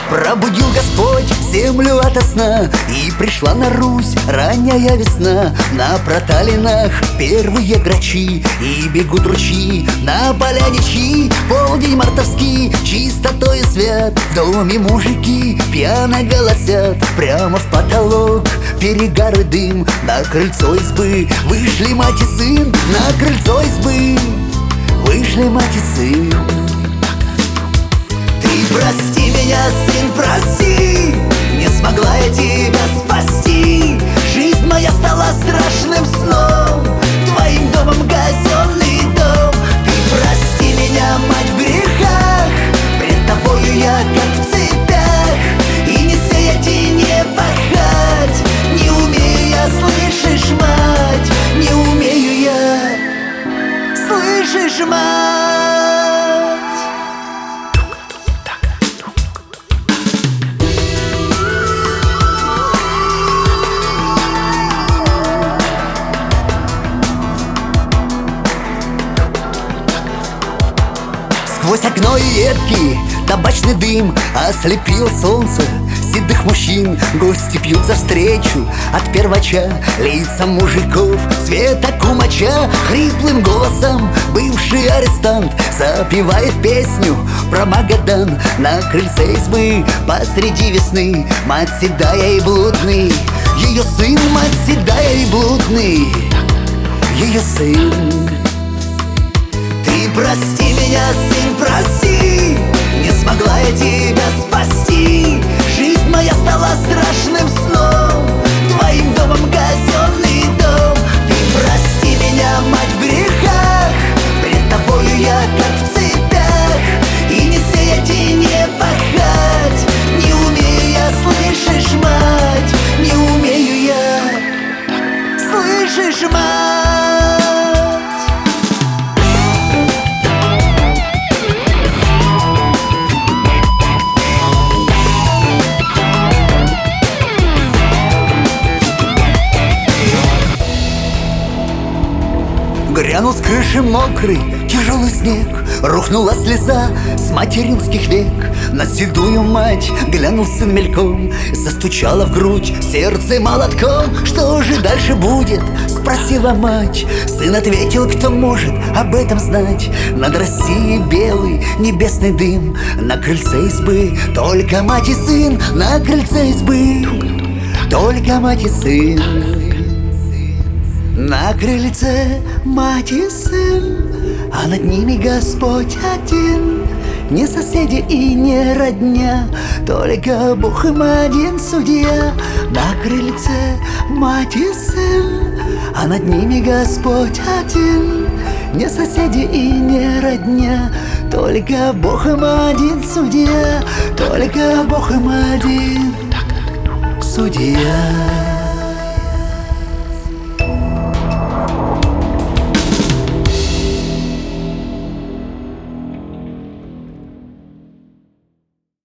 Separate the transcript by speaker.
Speaker 1: Пробудил Господь землю ото сна, и пришла на Русь ранняя весна. На проталинах первые грачи, и бегут ручьи на поляне чьи. Полдень мартовский, чистотой свят, в доме мужики пьяно голосят. Прямо в потолок перегар и дым, на крыльцо избы вышли мать и сын. На крыльцо избы вышли мать и сын. Ты прости меня, сын, прости, не смогла я тебя спасти. Жизнь моя стала страшным сном, твоим домом казенный дом. Ты прости меня, мать, в грехах, пред тобою я как в цепях. И не сеять, и не пахать, не умею я, слышишь, мать, не умею я, слышишь, мать. Сквозь окно и ветки табачный дым ослепил солнце седых мужчин. Гости пьют за встречу от первача, лица мужиков цвета кумача. Хриплым голосом бывший арестант запевает песню про Магадан. На крыльце избы посреди весны мать седая и блудный, ее сын, мать седая и блудный, ее сын. Ты прости меня, сын, прости, не смогла я тебя спасти. Жизнь моя стала страшным сном, твоим домом казенный дом. Ты прости меня, мать, в грехах, пред тобою я как в цепях. И не сеять, и не пахать, не умею я, слышишь, мать, не умею я, слышишь, мать. Грянул с крыши мокрый, тяжелый снег, рухнула слеза с материнских век. На седую мать глянул сын мельком, застучала в грудь сердце молотком. Что же дальше будет? Спросила мать. Сын ответил, кто может об этом знать. Над Россией белый небесный дым, на крыльце избы только мать и сын. На крыльце избы только мать и сын. На крыльце мать и сын, а над ними Господь один. Не соседи и не родня, только Бог им один судья. На крыльце мать и сын, а над ними Господь один. Не соседи и не родня, только Бог им один судья. Только Бог им один судья.